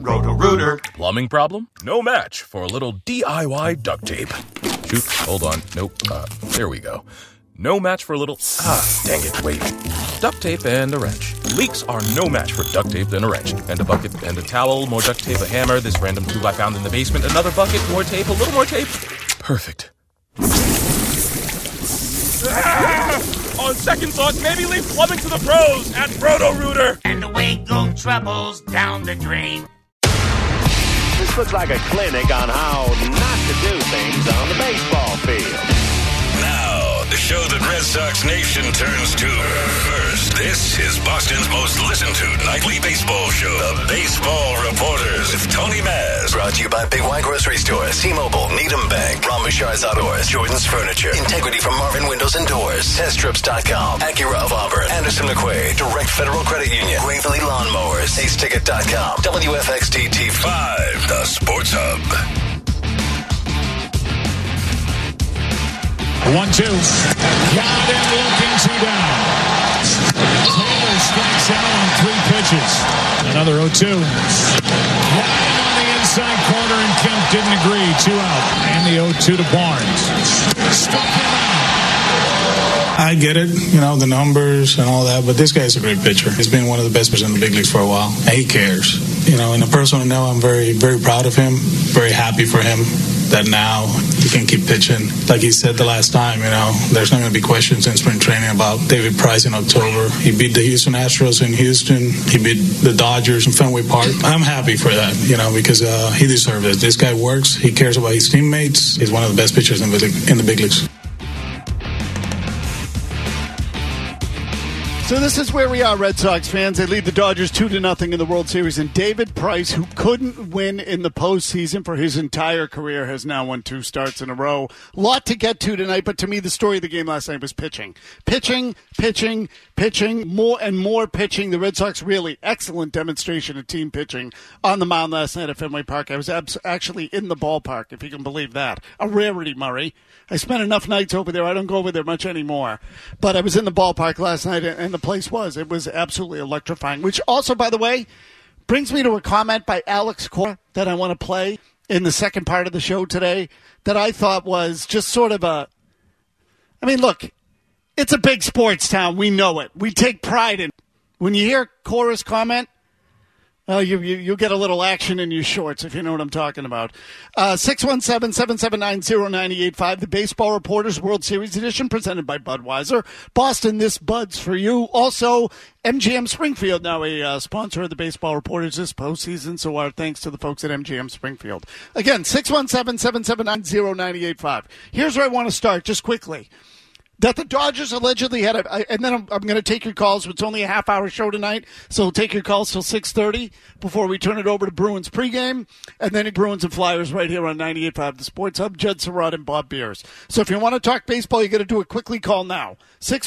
Roto-Rooter. Plumbing problem? No match for a little DIY duct tape. Shoot, hold on. Nope. There we go. No match for a little... dang it, wait. Duct tape and a wrench. Leaks are no match for duct tape and a wrench. And a bucket and a towel, more duct tape, a hammer, this random tube I found in the basement, another bucket, more tape, a little more tape. Perfect. On second thought, maybe leave plumbing to the pros at Roto-Rooter. And away go troubles down the drain. This looks like a clinic on how not to do things on the baseball field. Now, the show that Red Sox Nation turns to first. This is Boston's most listened to nightly baseball show, The Baseball Reporters with Tony Maz. Brought to you by Big Y Grocery Store, T-Mobile, Needham Bank, Ron Bouchard's Outdoors, Jordan's Furniture, Integrity from Marvin Windows and Doors, TestTrips.com, Acura of Auburn, Anderson McQuaid, Direct Federal Credit Union, Gravely Lawnmowers, AceTicket.com, WFXT TV 5, The Sports Hub. 1-2. Got him looking, 2 down. Taylor strikes out on 3 pitches. Another 0-2. Got him on the inside corner, and Kemp didn't agree. 2 out. And the 0-2 to Barnes. Struck him out. I get it, the numbers and all that, but this guy's a great pitcher. He's been one of the best pitchers in the big leagues for a while, and he cares. In a personal note, I'm very, very proud of him, very happy for him that now he can keep pitching. Like he said the last time, there's not going to be questions in spring training about David Price in October. He beat the Houston Astros in Houston. He beat the Dodgers in Fenway Park. I'm happy for that, because he deserves it. This guy works. He cares about his teammates. He's one of the best pitchers in the big leagues. So this is where we are, Red Sox fans. They lead the Dodgers 2-0 in the World Series, and David Price, who couldn't win in the postseason for his entire career, has now won 2 starts in a row. Lot to get to tonight, but to me, the story of the game last night was pitching. Pitching, more and more pitching. The Red Sox really excellent demonstration of team pitching on the mound last night at Fenway Park. I was actually in the ballpark, if you can believe that. A rarity, Murray. I spent enough nights over there. I don't go over there much anymore. But I was in the ballpark last night, and the place it was absolutely electrifying, which also, by the way, brings me to a comment by Alex Cora that I want to play in the second part of the show today that I thought was just sort of look, it's a big sports town. We know it. We take pride in it. When you hear Cora's comment, you get a little action in your shorts, if you know what I'm talking about. 617-779-0985, the Baseball Reporters World Series Edition, presented by Budweiser. Boston, this Bud's for you. Also, MGM Springfield, now a sponsor of the Baseball Reporters this postseason, so our thanks to the folks at MGM Springfield. Again, 617-779-0985. Here's where I want to start, just quickly. That the Dodgers allegedly had and then I'm going to take your calls. It's only a half-hour show tonight, so we'll take your calls till 6:30 before we turn it over to Bruins pregame, and then Bruins and Flyers right here on 98.5 The Sports Hub. Judd Surratt and Bob Beers. So if you want to talk baseball, you got to do it quickly. Call now,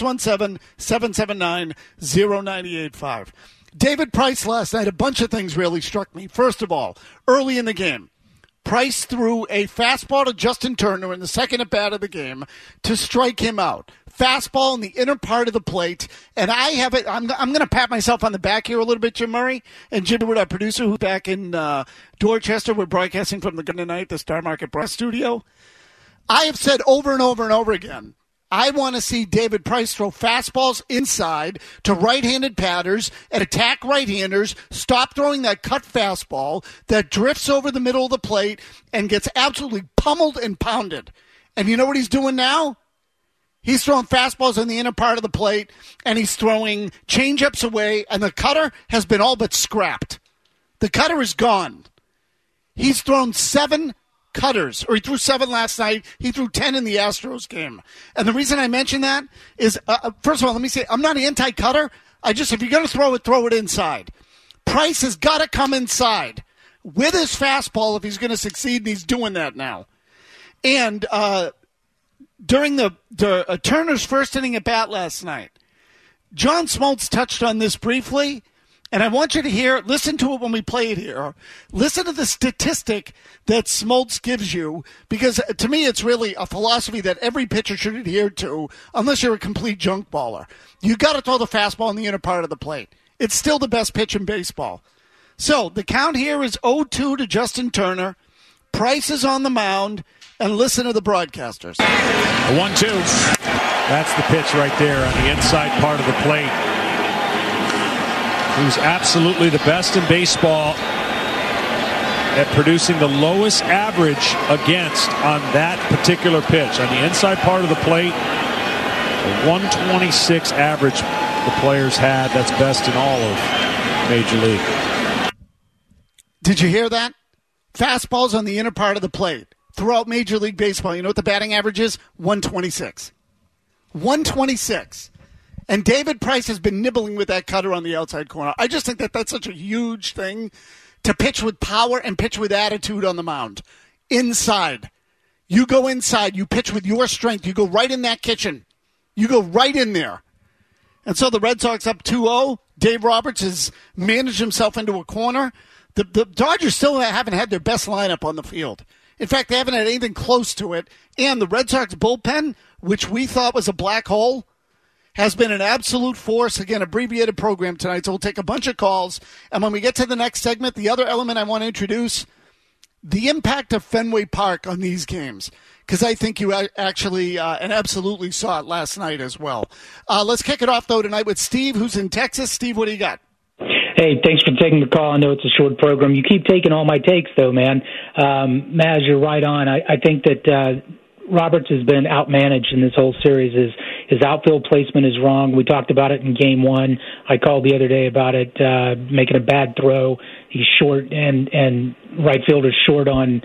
617-779-0985. David Price last night, a bunch of things really struck me. First of all, early in the game, Price threw a fastball to Justin Turner in the second at-bat of the game to strike him out. Fastball in the inner part of the plate, and I have it. I'm going to pat myself on the back here a little bit, Jim Murray, and Jim Wood, our producer, who's back in Dorchester. We're broadcasting from the Gun Tonight, the Star Market Broadcast Studio. I have said over and over and over again, I want to see David Price throw fastballs inside to right-handed batters and attack right-handers, stop throwing that cut fastball that drifts over the middle of the plate and gets absolutely pummeled and pounded. And you know what he's doing now? He's throwing fastballs in the inner part of the plate, and he's throwing changeups away, and the cutter has been all but scrapped. The cutter is gone. He's thrown 7 cutters, or he threw 7 last night. He threw 10 in the Astros game. And the reason I mention that is, first of all, let me say, I'm not anti-cutter. If you're going to throw it inside. Price has got to come inside with his fastball if he's going to succeed, and he's doing that now. And during the Turner's first inning at bat last night, John Smoltz touched on this briefly, and I want you to listen to it when we play it here. Listen to the statistic that Smoltz gives you, because to me it's really a philosophy that every pitcher should adhere to, unless you're a complete junk baller. You got to throw the fastball in the inner part of the plate. It's still the best pitch in baseball. So the count here is 0-2 to Justin Turner. Price is on the mound, and listen to the broadcasters. The 1-2. That's the pitch right there on the inside part of the plate. Who's absolutely the best in baseball at producing the lowest average against on that particular pitch. On the inside part of the plate, a 126 average the players had. That's best in all of Major League. Did you hear that? Fastballs on the inner part of the plate. Throughout Major League Baseball, you know what the batting average is? 126. 126. And David Price has been nibbling with that cutter on the outside corner. I just think that that's such a huge thing to pitch with power and pitch with attitude on the mound. Inside. You go inside. You pitch with your strength. You go right in that kitchen. You go right in there. And so the Red Sox up 2-0. Dave Roberts has managed himself into a corner. The Dodgers still haven't had their best lineup on the field. In fact, they haven't had anything close to it. And the Red Sox bullpen, which we thought was a black hole, has been an absolute force. Again, abbreviated program tonight, so we'll take a bunch of calls. And when we get to the next segment, the other element I want to introduce, the impact of Fenway Park on these games, because I think you actually and absolutely saw it last night as well. Let's kick it off, though, tonight with Steve, who's in Texas. Steve, what do you got? Hey, thanks for taking the call. I know it's a short program. You keep taking all my takes, though, man. Maz, you're right on. I think that Roberts has been outmanaged in this whole series. His outfield placement is wrong. We talked about it in Game 1. I called the other day about it, making a bad throw. He's short, and right fielder's short on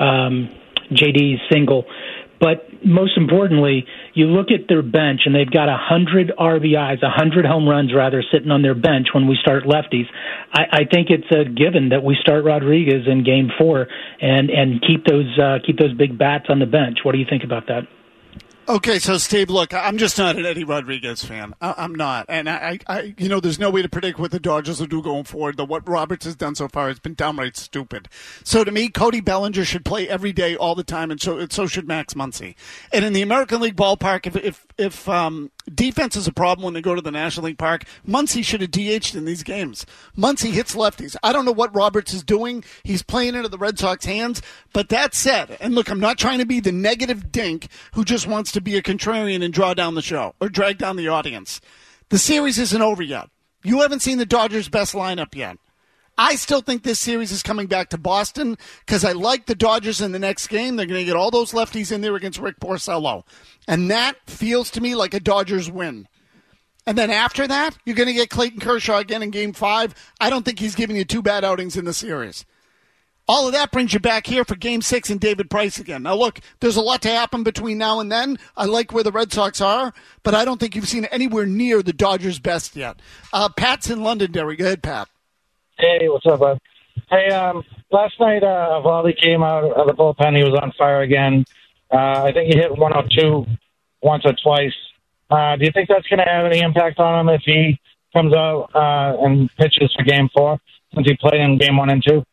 JD's single. But most importantly, you look at their bench, and they've got 100 RBIs, 100 home runs, rather, sitting on their bench when we start lefties. I think it's a given that we start Rodriguez in Game 4 and keep those big bats on the bench. What do you think about that? Okay, so Steve, look, I'm just not an Eddie Rodriguez fan. I'm not, and I, there's no way to predict what the Dodgers will do going forward. What Roberts has done so far has been downright stupid. So to me, Cody Bellinger should play every day, all the time, and so should Max Muncy. And in the American League ballpark, if defense is a problem when they go to the National League Park, Muncy should have DH'd in these games. Muncy hits lefties. I don't know what Roberts is doing. He's playing into the Red Sox hands. But that said, and look, I'm not trying to be the negative dink who just wants to be a contrarian and draw down the show or drag down the audience. The series isn't over yet. You haven't seen the Dodgers' best lineup yet. I still think this series is coming back to Boston because I like the Dodgers in the next game. They're going to get all those lefties in there against Rick Porcello. And that feels to me like a Dodgers win. And then after that, you're going to get Clayton Kershaw again in Game 5. I don't think he's giving you two bad outings in the series. All of that brings you back here for Game 6 and David Price again. Now, look, there's a lot to happen between now and then. I like where the Red Sox are, but I don't think you've seen anywhere near the Dodgers' best yet. Pat's in Londonderry. Go ahead, Pat. Hey, what's up, bud? Hey, last night, Eovaldi came out of the bullpen. He was on fire again. I think he hit 102 once or twice. Do you think that's going to have any impact on him if he comes out and pitches for Game 4, since he played in Game 1 and 2?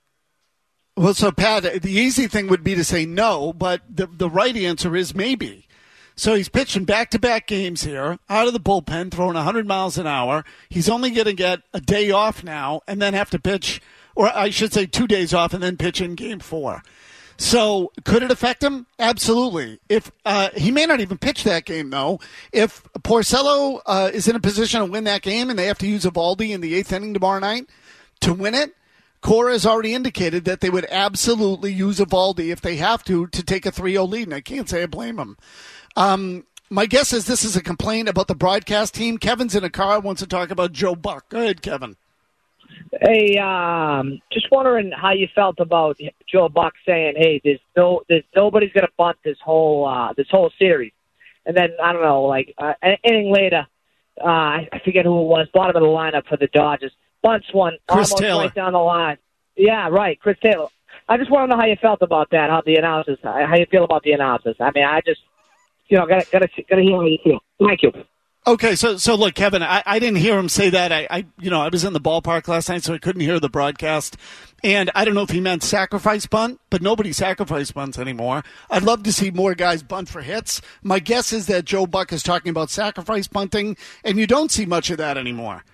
Well, so, Pat, the easy thing would be to say no, but the right answer is maybe. So he's pitching back-to-back games here, out of the bullpen, throwing 100 miles an hour. He's only going to get a day off now and then have to pitch, or I should say 2 days off and then pitch in Game 4. So could it affect him? Absolutely. If he may not even pitch that game, though. If Porcello is in a position to win that game and they have to use Eovaldi in the 8th inning tomorrow night to win it, Cora has already indicated that they would absolutely use Eovaldi if they have to take a 3-0 lead, and I can't say I blame them. My guess is this is a complaint about the broadcast team. Kevin's in a car, wants to talk about Joe Buck. Go ahead, Kevin. Hey, just wondering how you felt about Joe Buck saying, "Hey, there's nobody's going to bunt this whole series," and then I don't know, like an inning later, I forget who it was, bottom of the lineup for the Dodgers, bunts one Chris almost Taylor. right down the line. Yeah, right, Chris Taylor. I just want to know how you felt about that, how you feel about the analysis. I mean, I just, gotta hear how you feel. Thank you. Okay, so look, Kevin, I didn't hear him say that. I was in the ballpark last night, so I couldn't hear the broadcast. And I don't know if he meant sacrifice bunt, but nobody sacrifice bunts anymore. I'd love to see more guys bunt for hits. My guess is that Joe Buck is talking about sacrifice bunting, and you don't see much of that anymore.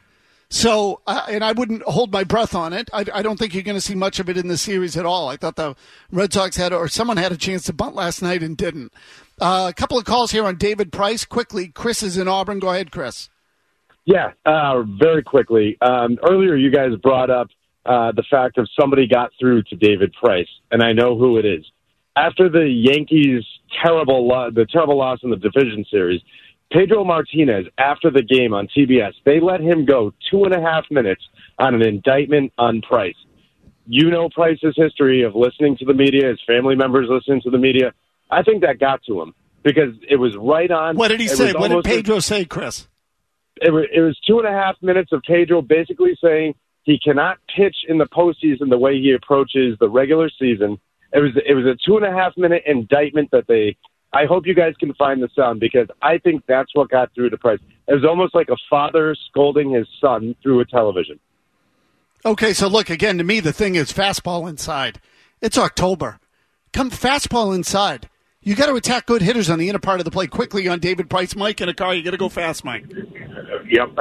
So, and I wouldn't hold my breath on it. I don't think you're going to see much of it in the series at all. I thought the Red Sox someone had a chance to bunt last night and didn't. A couple of calls here on David Price. Quickly, Chris is in Auburn. Go ahead, Chris. Yeah, very quickly. Earlier you guys brought up the fact of somebody got through to David Price, and I know who it is. After the Yankees' terrible loss in the division series, Pedro Martinez, after the game on TBS, they let him go 2.5 minutes on an indictment on Price. You know Price's history of listening to the media, his family members listening to the media. I think that got to him because it was right on. What did he say? What did Pedro say, Chris? It was 2.5 minutes of Pedro basically saying he cannot pitch in the postseason the way he approaches the regular season. It was a 2.5 minute indictment that I hope you guys can find the sound because I think that's what got through to Price. It was almost like a father scolding his son through a television. Okay, so look, again, to me, the thing is fastball inside. It's October. Come fastball inside. You got to attack good hitters on the inner part of the plate quickly on David Price. Mike in a car, you got to go fast, Mike. Yep.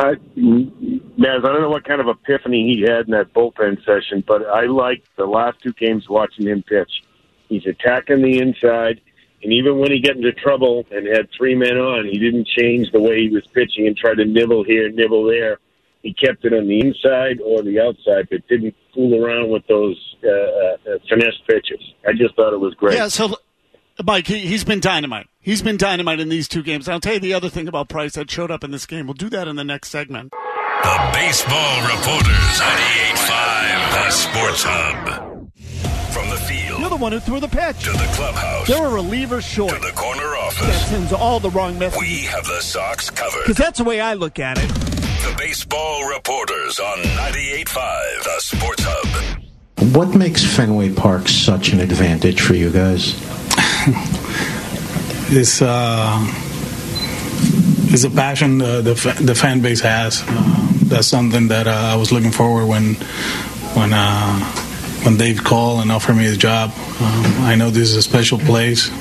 Maz, I don't know what kind of epiphany he had in that bullpen session, but I liked the last two games watching him pitch. He's attacking the inside. And even when he got into trouble and had 3 men on, he didn't change the way he was pitching and try to nibble here, nibble there. He kept it on the inside or the outside, but didn't fool around with those finesse pitches. I just thought it was great. Yeah, so, Mike, he's been dynamite. He's been dynamite in these two games. I'll tell you the other thing about Price that showed up in this game. We'll do that in the next segment. The Baseball Reporters, 98.5, the Sports Hub. From the field. You're the one who threw the pitch. To the clubhouse. They're a reliever short. To the corner office. That sends all the wrong messages. We have the Sox covered. Because that's the way I look at it. The Baseball Reporters on 98.5, the Sports Hub. What makes Fenway Park such an advantage for you guys? It's a passion the fan base has. That's something that I was looking forward when Dave called and offered me his job. I know this is a special place.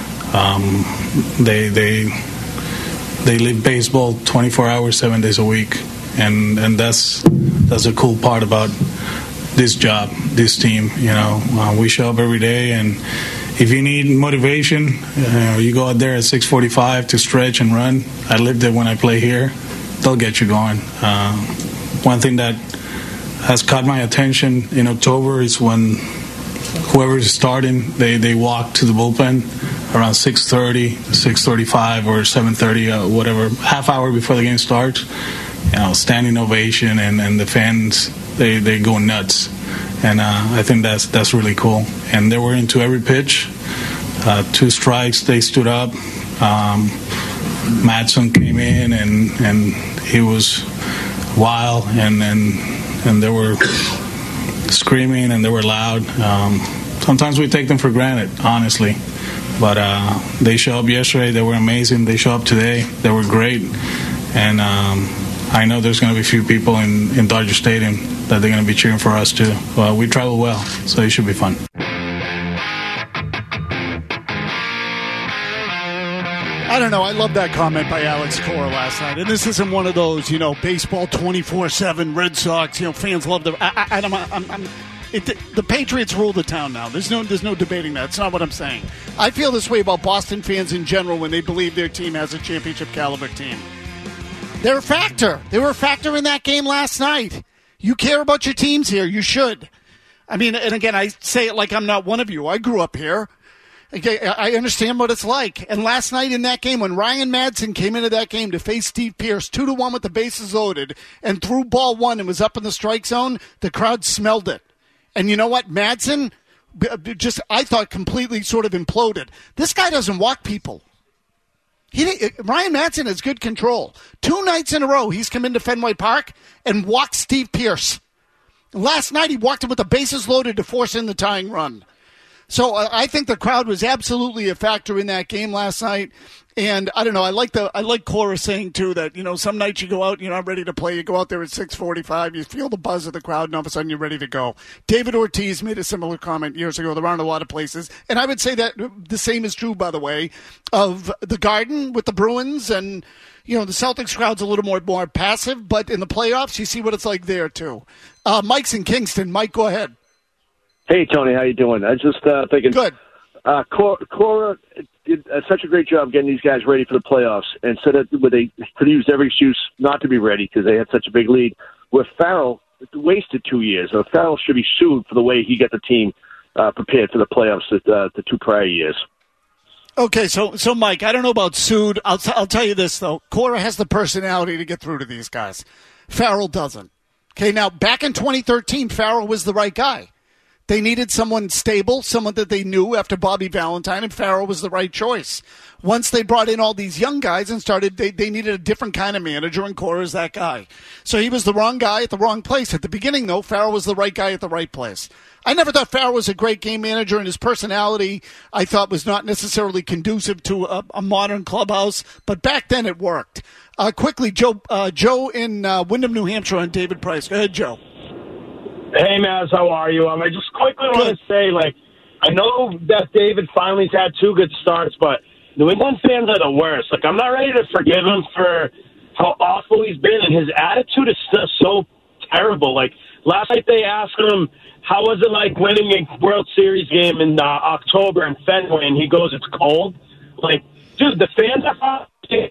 They live baseball 24 hours, 7 days a week, and that's a cool part about this job, this team. You know, we show up every day, and if you need motivation, you go out there at 6:45 to stretch and run. I lived it when I play here. They'll get you going. One thing that has caught my attention in October is when whoever is starting, they walk to the bullpen around 6:30, 6:35, or 7:30, whatever, half hour before the game starts. You know, standing ovation, and the fans they go nuts, and I think that's really cool. And they were into every pitch. 2 strikes, they stood up. Madsen came in, and he was wild, and they were screaming and they were loud. Sometimes we take them for granted, honestly. But they showed up yesterday. They were amazing. They showed up today. They were great. And I know there's going to be a few people in Dodger Stadium that they're going to be cheering for us, too. We travel well, so it should be fun. I don't know. I love that comment by Alex Cora last night. And this isn't one of those, baseball 24/7 Red Sox. Fans love the. The Patriots rule the town now. There's no debating that. It's not what I'm saying. I feel this way about Boston fans in general when they believe their team has a championship caliber team. They're a factor. They were a factor in that game last night. You care about your teams here. You should. I mean, and again, I say it like I'm not one of you. I grew up here. I understand what it's like. And last night in that game, when Ryan Madsen came into that game to face Steve Pearce, 2-1 with the bases loaded, and threw ball 1 and was up in the strike zone, the crowd smelled it. And you know what? Madsen just, I thought, completely sort of imploded. This guy doesn't walk people. Ryan Madsen has good control. 2 nights in a row, he's come into Fenway Park and walked Steve Pearce. Last night, he walked him with the bases loaded to force in the tying run. So I think the crowd was absolutely a factor in that game last night. And I don't know. I like Cora saying too that some nights you go out, you're not ready to play. You go out there at 6:45, you feel the buzz of the crowd, and all of a sudden you're ready to go. David Ortiz made a similar comment years ago. There aren't a lot of places, and I would say that the same is true, by the way, of the Garden with the Bruins, and the Celtics crowd's a little more passive, but in the playoffs, you see what it's like there too. Mike's in Kingston. Mike, go ahead. Hey Tony, how you doing? I was just thinking. Good. Cora did such a great job getting these guys ready for the playoffs, and said that they could use every excuse not to be ready because they had such a big lead. Where Farrell wasted 2 years, or Farrell should be sued for the way he got the team prepared for the playoffs the 2 prior years. Okay, so Mike, I don't know about sued. I'll tell you this though: Cora has the personality to get through to these guys. Farrell doesn't. Okay, now back in 2013, Farrell was the right guy. They needed someone stable, someone that they knew after Bobby Valentine, and Farrell was the right choice. Once they brought in all these young guys and started, they needed a different kind of manager, and Cora is that guy. So he was the wrong guy at the wrong place. At the beginning, though, Farrell was the right guy at the right place. I never thought Farrell was a great game manager, and his personality, I thought, was not necessarily conducive to a modern clubhouse, but back then it worked. Quickly, Joe in Windham, New Hampshire, on David Price. Go ahead, Joe. Hey, Maz, how are you? I just quickly want to say, I know that David finally's had 2 good starts, but New England fans are the worst. I'm not ready to forgive him for how awful he's been, and his attitude is still so terrible. Last night they asked him, how was it like winning a World Series game in October in Fenway, and he goes, it's cold. Dude, the fans are...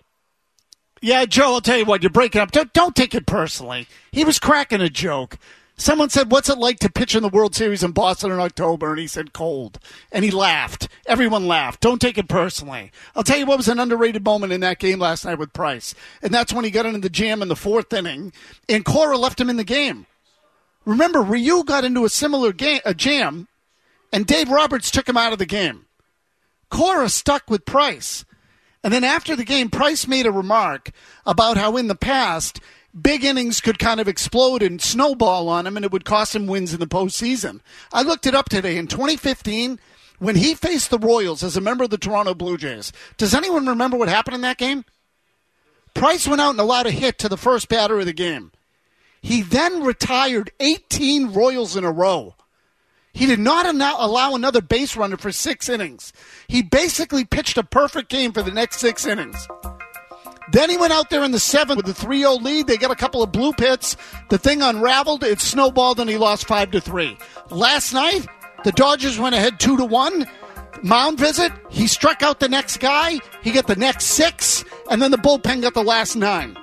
Yeah, Joe, I'll tell you what, you're breaking up. Don't take it personally. He was cracking a joke. Someone said, what's it like to pitch in the World Series in Boston in October? And he said, cold. And he laughed. Everyone laughed. Don't take it personally. I'll tell you what was an underrated moment in that game last night with Price. And that's when he got into the jam in the 4th inning, and Cora left him in the game. Remember, Ryu got into a similar jam, and Dave Roberts took him out of the game. Cora stuck with Price. And then after the game, Price made a remark about how in the past, big innings could kind of explode and snowball on him, and it would cost him wins in the postseason. I looked it up today. In 2015, when he faced the Royals as a member of the Toronto Blue Jays, does anyone remember what happened in that game? Price went out and allowed a hit to the first batter of the game. He then retired 18 Royals in a row. He did not allow another base runner for 6 innings. He basically pitched a perfect game for the next 6 innings. Then he went out there in the 7th with a 3-0 lead. They got a couple of blue pits. The thing unraveled. It snowballed, and he lost 5-3. Last night, the Dodgers went ahead 2-1. Mound visit. He struck out the next guy. He got the next 6, and then the bullpen got the last 9.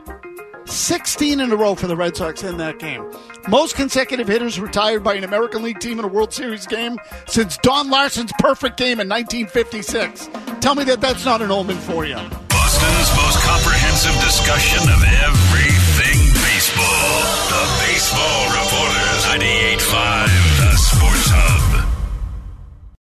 16 in a row for the Red Sox in that game. Most consecutive hitters retired by an American League team in a World Series game since Don Larson's perfect game in 1956. Tell me that's not an omen for you. Boston's most comprehensive discussion of everything baseball. The Baseball Reporters, 98.5, The Sports Hub.